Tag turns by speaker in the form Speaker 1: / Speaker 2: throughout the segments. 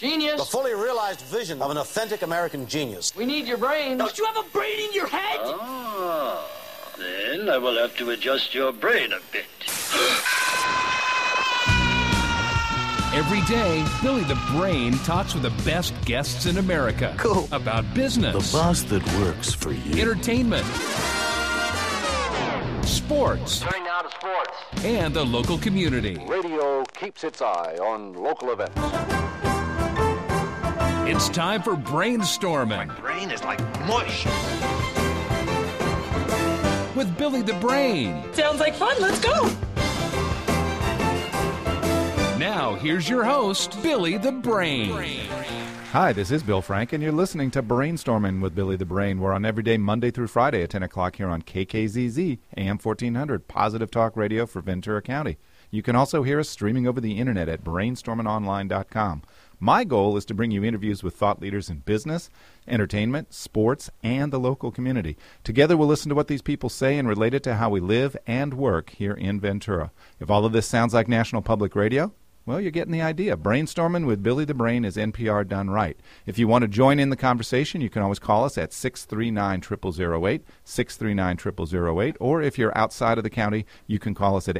Speaker 1: Genius.
Speaker 2: The fully realized vision of an authentic American genius.
Speaker 1: We need your brain.
Speaker 3: Don't you have a brain in your head?
Speaker 4: Ah, then I will have to adjust your brain a bit.
Speaker 5: Every day, Billy the Brain talks with the best guests in America.
Speaker 6: Cool.
Speaker 5: About business.
Speaker 6: The boss that works for you.
Speaker 5: Entertainment. Sports.
Speaker 7: Turning now to sports.
Speaker 5: And the local community.
Speaker 7: Radio keeps its eye on local events.
Speaker 5: It's time for Brainstorming.
Speaker 8: My brain is like mush.
Speaker 5: With Billy the Brain.
Speaker 3: Sounds like fun. Let's go.
Speaker 5: Now, here's your host, Billy the Brain.
Speaker 9: Hi, this is Bill Frank, and you're listening to Brainstorming with Billy the Brain. We're on every day, Monday through Friday at 10 o'clock here on KKZZ, AM 1400, Positive Talk Radio for Ventura County. You can also hear us streaming over the internet at brainstormingonline.com. My goal is to bring you interviews with thought leaders in business, entertainment, sports, and the local community. Together we'll listen to what these people say and relate it to how we live and work here in Ventura. If all of this sounds like National Public Radio, well, you're getting the idea. Brainstorming with Billy the Brain is NPR done right. If you want to join in the conversation, you can always call us at 639-0008, 639-0008, or if you're outside of the county, you can call us at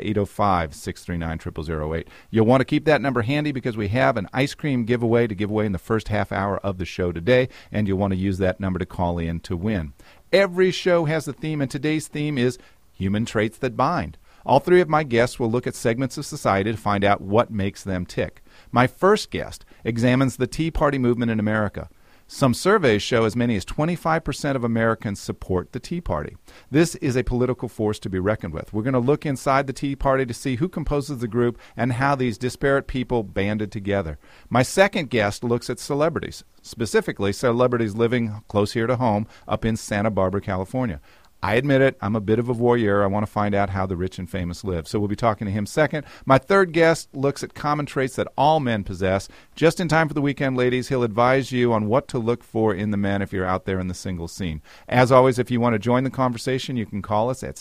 Speaker 9: 805-639-0008. You'll want to keep that number handy because we have an ice cream giveaway to give away in the first half hour of the show today, and you'll want to use that number to call in to win. Every show has a theme, and today's theme is human traits that bind. All three of my guests will look at segments of society to find out what makes them tick. My first guest examines the Tea Party movement in America. Some surveys show as many as 25% of Americans support the Tea Party. This is a political force to be reckoned with. We're going to look inside the Tea Party to see who composes the group and how these disparate people banded together. My second guest looks at celebrities, specifically celebrities living close here to home up in Santa Barbara, California. I admit it, I'm a bit of a voyeur. I want to find out how the rich and famous live. So we'll be talking to him second. My third guest looks at common traits that all men possess. Just in time for the weekend, ladies, he'll advise you on what to look for in the men if you're out there in the single scene. As always, if you want to join the conversation, you can call us at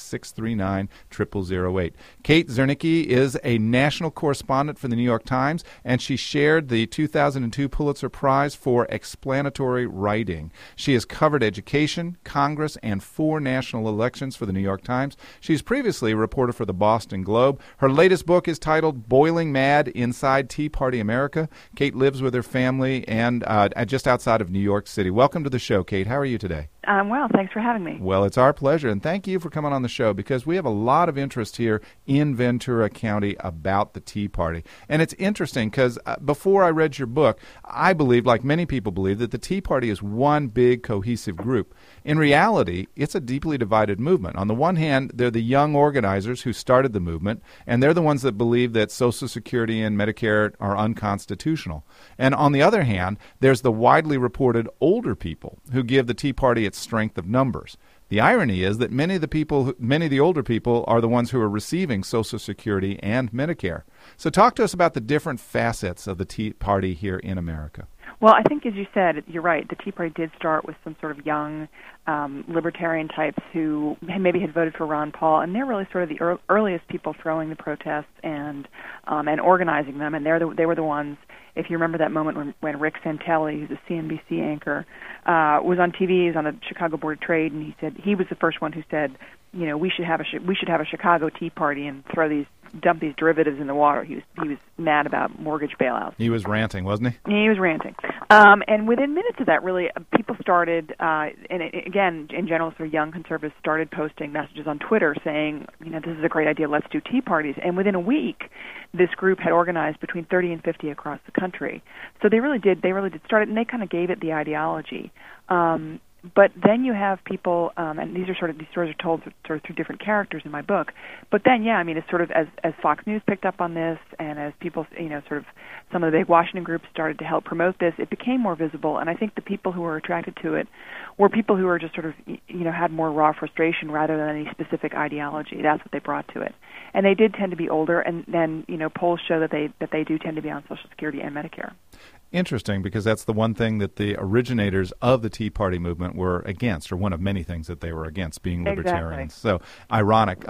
Speaker 9: 639-0008. Kate Zernike is a national correspondent for the New York Times, and she shared the 2002 Pulitzer Prize for explanatory writing. She has covered education, Congress, and 4 national elections for the New York Times. She's previously a reporter for the Boston Globe. Her latest book is titled Boiling Mad Inside Tea Party America. Kate lives with her family and just outside of New York City. Welcome to the show, Kate. How are you today?
Speaker 10: I'm well. Thanks for having me.
Speaker 9: Well, it's our pleasure, and thank you for coming on the show because we have a lot of interest here in Ventura County about the Tea Party. And it's interesting because before I read your book, I believed, like many people believe, that the Tea Party is one big cohesive group. In reality, it's a deeply divided movement. On the one hand, they're the young organizers who started the movement, and they're the ones that believe that Social Security and Medicare are unconstitutional. And on the other hand, there's the widely reported older people who give the Tea Party its strength of numbers. The irony is that many of the older people are the ones who are receiving Social Security and Medicare. So talk to us about the different facets of the Tea Party here in America.
Speaker 10: Well, I think, as you said, you're right. The Tea Party did start with some sort of young libertarian types who maybe had voted for Ron Paul, and they're really sort of the earliest people throwing the protests and organizing them. And they were the ones. If you remember that moment when Rick Santelli, who's a CNBC anchor, was on TV, he was on the Chicago Board of Trade, and he said he was the first one who said, you know, we should have a Chicago Tea Party and dump these derivatives in the water. He was mad about mortgage bailouts.
Speaker 9: He was ranting, wasn't he?
Speaker 10: He was ranting. And within minutes of that, really, people started, again, in general, sort of young conservatives started posting messages on Twitter saying, you know, this is a great idea, let's do tea parties. And within a week, this group had organized between 30 and 50 across the country. So they really did start it, and they kind of gave it the ideology. But then you have people, and these stories are told sort of through different characters in my book. But then, yeah, I mean, it's sort of as Fox News picked up on this, and as people, you know, sort of some of the big Washington groups started to help promote this, it became more visible. And I think the people who were attracted to it were people who were just sort of, you know, had more raw frustration rather than any specific ideology. That's what they brought to it. And they did tend to be older, and then, you know, polls show that they do tend to be on Social Security and Medicare.
Speaker 9: Interesting, because that's the one thing that the originators of the Tea Party movement were against, or one of many things that they were against, being libertarians. Exactly. So ironic.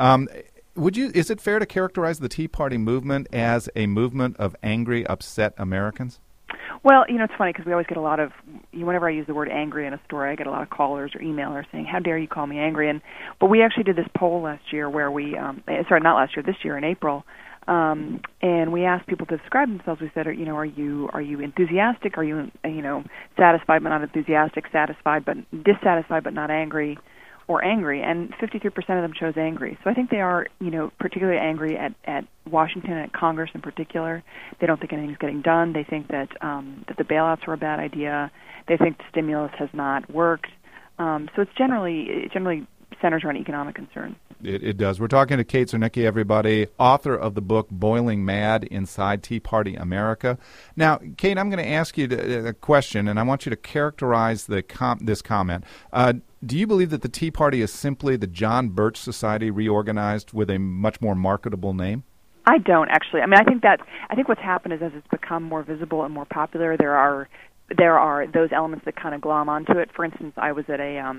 Speaker 9: Is it fair to characterize the Tea Party movement as a movement of angry, upset Americans?
Speaker 10: Well, it's funny because we always get a lot of, whenever I use the word angry in a story, I get a lot of callers or emailers saying, how dare you call me angry? But we actually did this poll last year where not last year, this year in April, and we asked people to describe themselves. We said, are you enthusiastic? Are you, satisfied but not enthusiastic, satisfied but dissatisfied but not angry, or angry? And 53% of them chose angry. So I think they are, particularly angry at Washington and at Congress in particular. They don't think anything's getting done. They think that the bailouts were a bad idea. They think the stimulus has not worked. So it generally centers around economic concerns.
Speaker 9: It does. We're talking to Kate Zernike, everybody, author of the book Boiling Mad Inside Tea Party America. Now, Kate, I'm going to ask you a question, and I want you to characterize this comment. Do you believe that the Tea Party is simply the John Birch Society reorganized with a much more marketable name?
Speaker 10: I don't, actually. I mean, I think what's happened is as it's become more visible and more popular, there are those elements that kind of glom onto it. For instance, I went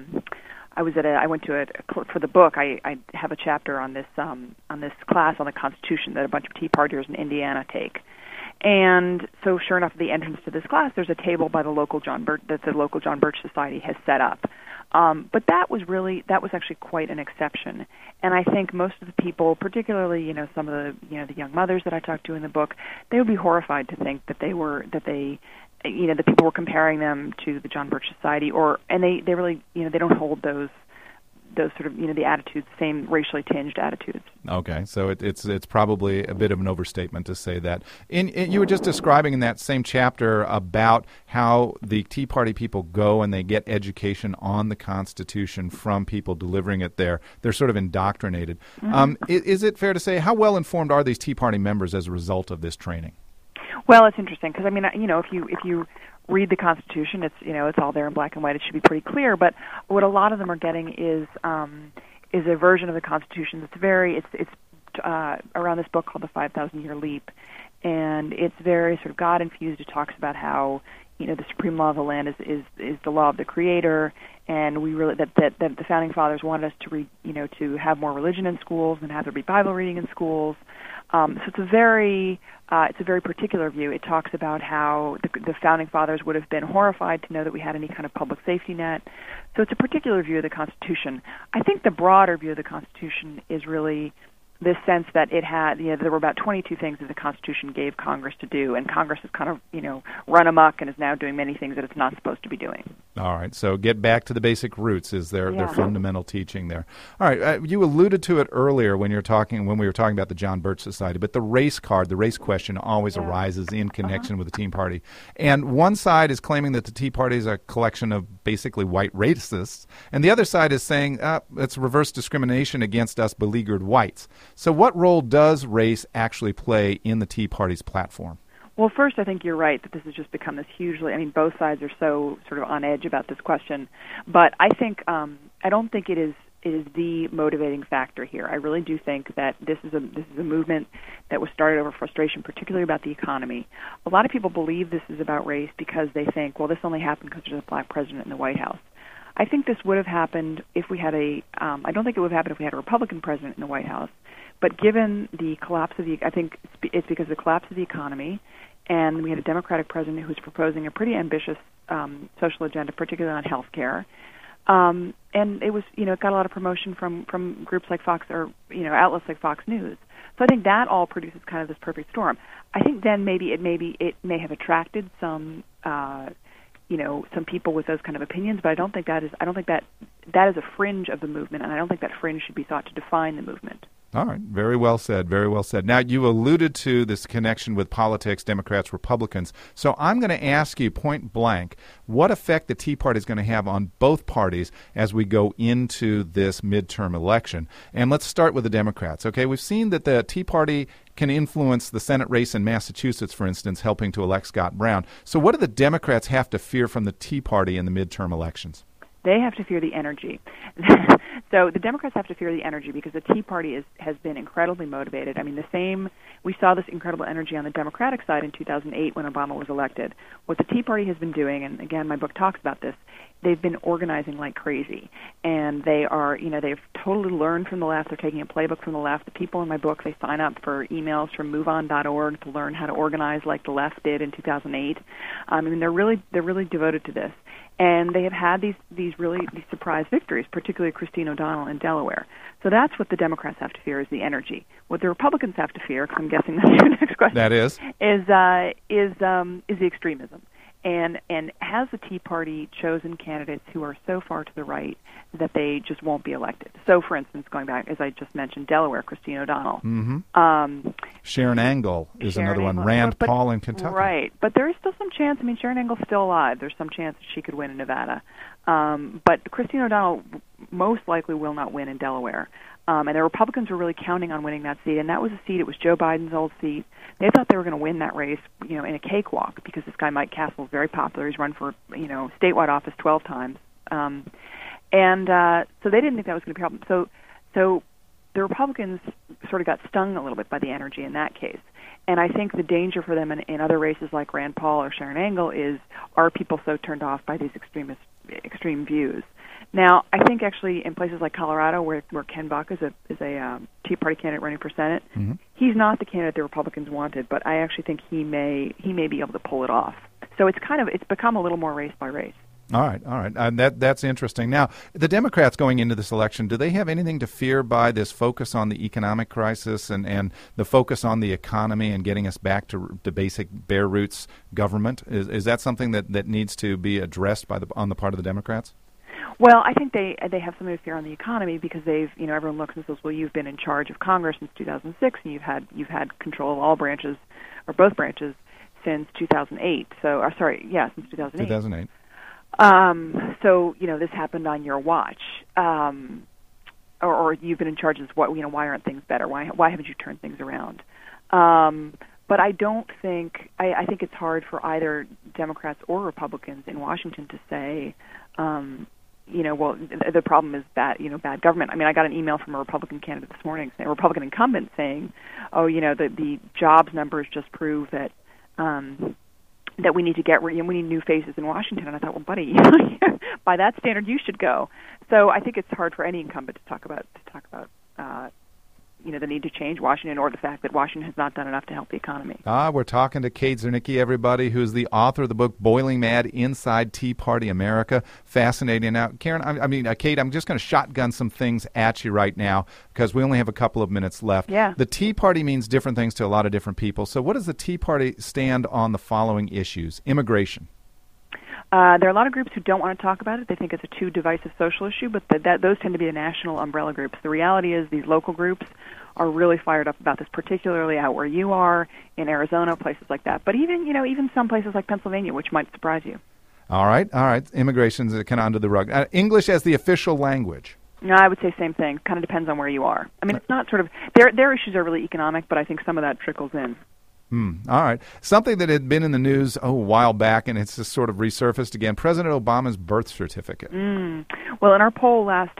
Speaker 10: to for the book. I have a chapter on this class on the Constitution that a bunch of Tea Partiers in Indiana take. And so, sure enough, at the entrance to this class, there's a table by the local John Birch Society has set up. But that was actually quite an exception. And I think most of the people, particularly some of the the young mothers that I talked to in the book, they would be horrified to think that the people were comparing them to the John Birch Society, and they really they don't hold those sort of the attitudes, same racially tinged attitudes.
Speaker 9: Okay, so it's probably a bit of an overstatement to say that. You were just describing in that same chapter about how the Tea Party people go and they get education on the Constitution from people delivering it there. They're sort of indoctrinated. Mm-hmm. Is it fair to say, how well informed are these Tea Party members as a result of this training?
Speaker 10: Well, it's interesting because if you read the Constitution, it's all there in black and white. It should be pretty clear. But what a lot of them are getting is a version of the Constitution that's it's around this book called The 5,000-Year Leap, and it's very sort of God infused. It talks about how the supreme law of the land is the law of the Creator, and we really that the founding fathers wanted us to read to have more religion in schools and have there be Bible reading in schools. So it's a very particular view. It talks about how the founding fathers would have been horrified to know that we had any kind of public safety net. So it's a particular view of the Constitution. I think the broader view of the Constitution is really this sense that it had, there were about 22 things that the Constitution gave Congress to do, and Congress has kind of, run amok and is now doing many things that it's not supposed to be doing.
Speaker 9: All right, so get back to the basic roots is their fundamental teaching there. All right, you alluded to it earlier when we were talking about the John Birch Society, but the race card, the race question always arises in connection with the Tea Party. And one side is claiming that the Tea Party is a collection of basically white racists, and the other side is saying it's reverse discrimination against us beleaguered whites. So what role does race actually play in the Tea Party's platform?
Speaker 10: Well, first, I think you're right that this has just become this both sides are so sort of on edge about this question. But I think, I don't think it is the motivating factor here. I really do think that this is a movement that was started over frustration, particularly about the economy. A lot of people believe this is about race because they think, well, this only happened because there's a black president in the White House. I think this would have happened if we had I don't think it would have happened if we had a Republican president in the White House. But given the collapse of I think it's because of the collapse of the economy, and we had a Democratic president who was proposing a pretty ambitious social agenda, particularly on health care. And it was, it got a lot of promotion from groups like Fox or, outlets like Fox News. So I think that all produces kind of this perfect storm. I think then maybe it may have attracted some people with those kind of opinions, but I don't think that is a fringe of the movement, and I don't think that fringe should be thought to define the movement.
Speaker 9: All right. Very well said. Very well said. Now, you alluded to this connection with politics, Democrats, Republicans. So I'm going to ask you point blank what effect the Tea Party is going to have on both parties as we go into this midterm election. And let's start with the Democrats. Okay, we've seen that the Tea Party can influence the Senate race in Massachusetts, for instance, helping to elect Scott Brown. So what do the Democrats have to fear from the Tea Party in the midterm elections?
Speaker 10: They have to fear the energy. So the Democrats have to fear the energy because the Tea Party has been incredibly motivated. I mean, we saw this incredible energy on the Democratic side in 2008 when Obama was elected. What the Tea Party has been doing, and again, my book talks about this, they've been organizing like crazy. And they are, they've totally learned from the left. They're taking a playbook from the left. The people in my book, they sign up for emails from MoveOn.org to learn how to organize like the left did in 2008. I mean, they're really devoted to this. And they have had these surprise victories, particularly Christine O'Donnell in Delaware. So that's what the Democrats have to fear is the energy. What the Republicans have to fear, because I'm guessing that's your next question.
Speaker 9: That is
Speaker 10: the extremism. And has the Tea Party chosen candidates who are so far to the right that they just won't be elected? So, for instance, going back, as I just mentioned, Delaware, Christine O'Donnell.
Speaker 9: Mm-hmm. Sharon Angle is another one. Rand Paul in Kentucky.
Speaker 10: Right. But there is still some chance. I mean, Sharon Angle's still alive. There's some chance that she could win in Nevada. But Christine O'Donnell most likely will not win in Delaware. And the Republicans were really counting on winning that seat, and that was a seat. It was Joe Biden's old seat. They thought they were going to win that race, in a cakewalk because this guy Mike Castle is very popular. He's run for statewide office 12 times, so they didn't think that was going to be a problem. So the Republicans sort of got stung a little bit by the energy in that case. And I think the danger for them in other races like Rand Paul or Sharon Angle is, are people so turned off by these extreme views? Now, I think actually in places like Colorado, where Ken Buck is a Tea Party candidate running for Senate,
Speaker 9: mm-hmm.
Speaker 10: he's not the candidate the Republicans wanted, but I actually think he may be able to pull it off. So it's become a little more race by race.
Speaker 9: All right. That's interesting. Now, the Democrats going into this election, do they have anything to fear by this focus on the economic crisis and the focus on the economy and getting us back to basic bare roots government? Is that something that needs to be addressed on the part of the Democrats?
Speaker 10: Well, I think they have something to fear on the economy because everyone looks and says, well, you've been in charge of Congress since 2006 and you've had control of all branches or both branches since 2008. Since 2008.
Speaker 9: 2008.
Speaker 10: So this happened on your watch, or you've been in charge of what? Why aren't things better? Why haven't you turned things around? But I don't think I think it's hard for either Democrats or Republicans in Washington to say, the problem is bad government. I mean, I got an email from a Republican candidate this morning, a Republican incumbent saying, the jobs numbers just prove that we need to we need new faces in Washington. And I thought, well, buddy, by that standard, you should go. So I think it's hard for any incumbent to talk about the need to change Washington or the fact that Washington has not done enough to help the economy.
Speaker 9: We're talking to Kate Zernike, everybody, who's the author of the book Boiling Mad Inside Tea Party America. Fascinating. Now, Karen, Kate, I'm just going to shotgun some things at you right now because we only have a couple of minutes left.
Speaker 10: Yeah.
Speaker 9: The Tea Party means different things to a lot of different people. So what does the Tea Party stand on the following issues? Immigration.
Speaker 10: There are a lot of groups who don't want to talk about it. They think it's a too divisive social issue, but those tend to be the national umbrella groups. The reality is these local groups are really fired up about this, particularly out where you are, in Arizona, places like that. But even some places like Pennsylvania, which might surprise you. All right.
Speaker 9: Immigration's kind of under the rug. English as the official language.
Speaker 10: No, I would say same thing. Kind of depends on where you are. I mean, it's not sort of their issues are really economic, but I think some of that trickles in.
Speaker 9: All right. Something that had been in the news a while back, and it's just sort of resurfaced again, President Obama's birth certificate.
Speaker 10: Well, in our poll last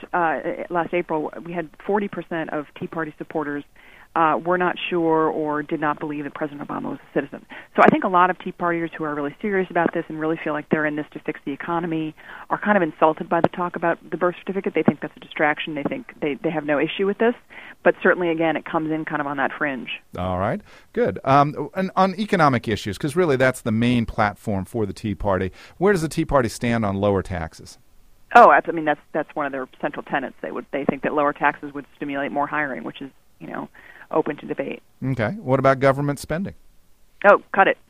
Speaker 10: April, we had 40% of Tea Party supporters were not sure or did not believe that President Obama was a citizen. So I think a lot of Tea Partiers who are really serious about this and really feel like they're in this to fix the economy are kind of insulted by the talk about the birth certificate. They think that's a distraction. They think they have no issue with this. But certainly, again, it comes in kind of on that fringe. All right. Good. And on economic issues, because really that's the main platform for the Tea Party, where does the Tea Party stand on lower taxes? Oh, I mean, that's one of their central tenets. They think that lower taxes would stimulate more hiring, which is, open to debate. Okay. What about government spending? Oh, cut it.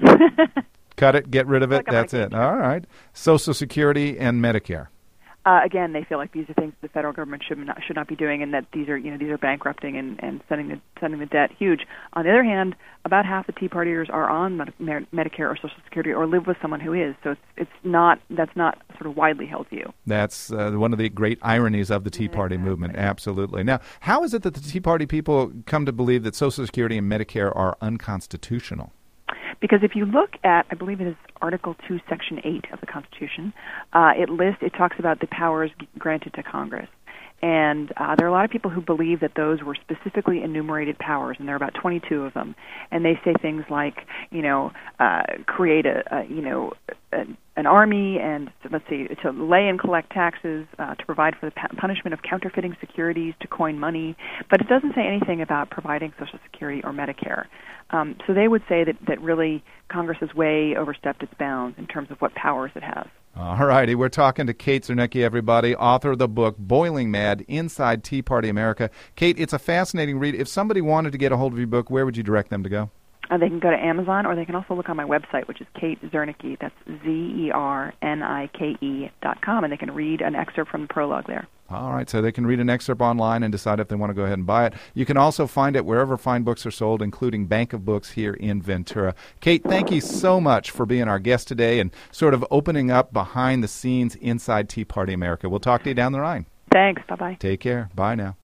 Speaker 10: Cut it, get rid of it, that's it. All right. Social Security and Medicare. Again, they feel like these are things the federal government should not be doing, and that these are bankrupting and sending the debt huge. On the other hand, about half the Tea Partiers are on Medicare or Social Security or live with someone who is. So that's not sort of widely held view. That's one of the great ironies of the Tea Party movement. Absolutely. Now, how is it that the Tea Party people come to believe that Social Security and Medicare are unconstitutional? Because if you look at, I believe it is Article 2, Section 8 of the Constitution, it talks about the powers granted to Congress. And there are a lot of people who believe that those were specifically enumerated powers, and there are about 22 of them. And they say things like, create an army, and to lay and collect taxes, to provide for the punishment of counterfeiting securities, to coin money. But it doesn't say anything about providing Social Security or Medicare. So they would say that really Congress has way overstepped its bounds in terms of what powers it has.
Speaker 9: All righty, we're talking to Kate Zernike, everybody, author of the book Boiling Mad, Inside Tea Party America. Kate, it's a fascinating read. If somebody wanted to get a hold of your book, where would you direct them to go?
Speaker 10: They can go to Amazon, or they can also look on my website, which is Kate Zernike. That's ZERNIKE.com, and they can read an excerpt from the prologue there.
Speaker 9: All right, so they can read an excerpt online and decide if they want to go ahead and buy it. You can also find it wherever fine books are sold, including Bank of Books here in Ventura. Kate, thank you so much for being our guest today and sort of opening up behind the scenes inside Tea Party America. We'll talk to you down the line.
Speaker 10: Thanks. Bye-bye.
Speaker 9: Take care. Bye now.